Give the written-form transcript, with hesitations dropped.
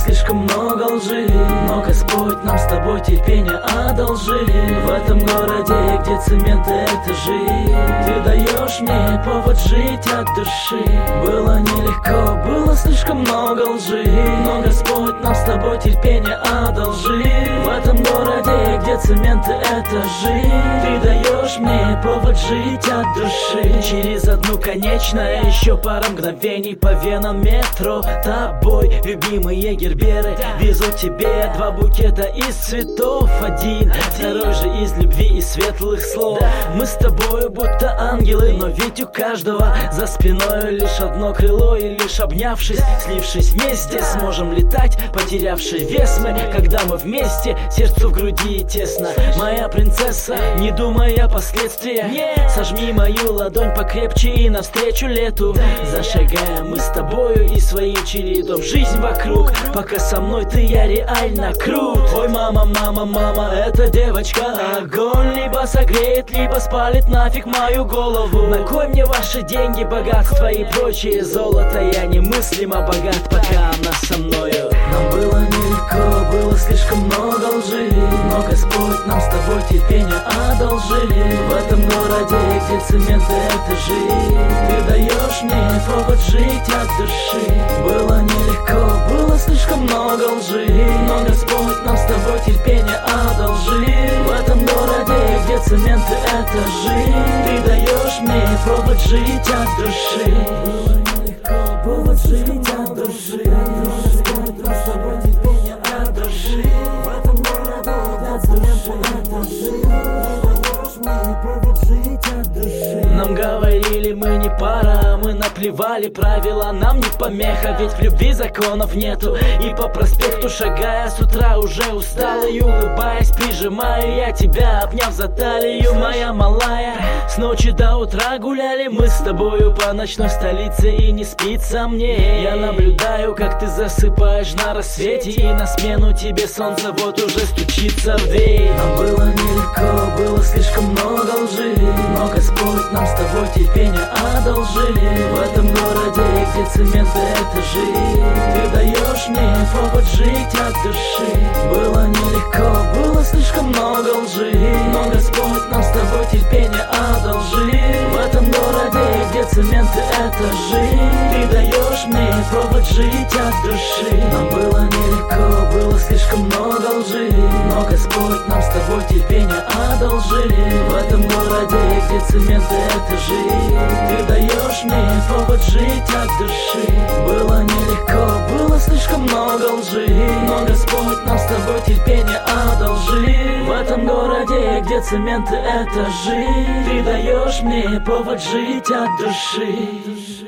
слишком много лжи, но Господь нам с тобой терпение одолжил. В этом городе, где цемент — это жизнь, ты даешь мне повод жить от души. Было нелегко, было слишком много лжи, но Господь нам с тобой терпение одолжил. В этом городе, где цемент — это жизнь, ты даешь мне повод жить от души. Через одну конечное еще пара мгновений по венам метро. Тобой, любимые герберы, везут тебе 2 букета из цветов. Один, второй же из любви и светлых слов. Мы с тобою будто ангелы, но ведь у каждого за спиной лишь одно крыло. И лишь обнявшись, слившись вместе, сможем летать, потерявший вес мы. Когда мы вместе, сердцу в груди тесно. Моя принцесса, не думая о последствиях, сожми мою ладонь покрепче и навстречу лету. Зашагаем мы с тобою и своим чередом жизнь вокруг. Пока со мной ты, я реально крут. Ой, мама, мама, мама, эта девочка огонь либо согреет, либо спалит нафиг мою голову. На кой мне ваши деньги, богатство и прочее золото? Я немыслимо богат, пока она со мною. Нам было нелегко, было слишком много лжи, но Господь нам с тобой терпение одолжили. В этом городе, где цемент — это жизнь, ты даешь мне повод жить от души. Было нелегко, было слишком много лжи, но Господь нам с тобой терпение одолжил. В этом городе, где цемент — это жизнь, ты даешь мне повод жить от души. Было нелегко, повод жить от души. Господь нам с тобой терпение одолжил. В этом городе, где цемент — это жизнь, ты даешь мне повод жить от души. Нам говорили, мы не пара, мы наплевали правила, нам не помеха, ведь в любви законов нету. И по проспекту шагая с утра уже усталый, улыбаясь, прижимаю я тебя, обняв за талию, моя малая. С ночи до утра гуляли мы с тобою по ночной столице, и не спится мне. Я наблюдаю, как ты засыпаешь на рассвете, и на смену тебе солнце вот уже стучится в дверь. Нам было нелегко, было слишком много лжи, но Господь нам с тобой терпение одолжили. В этом городе, где цемент — это жизнь, ты даешь мне повод жить от души. Было нелегко, было слишком много лжи, но Господь нам с тобой терпение одолжил. В этом городе, где цемент — это жизнь, ты даешь мне повод жить от души. Нам было нелегко, было слишком много лжи, но Господь нам с тобой терпение одолжили. В этом городе, где цемент — это жизнь, ты даешь мне повод жить от души. Было нелегко, было слишком много лжи, но Господь нам с тобой терпение одолжил. В этом городе, где цемент — это жизнь, ты даешь мне повод жить от души.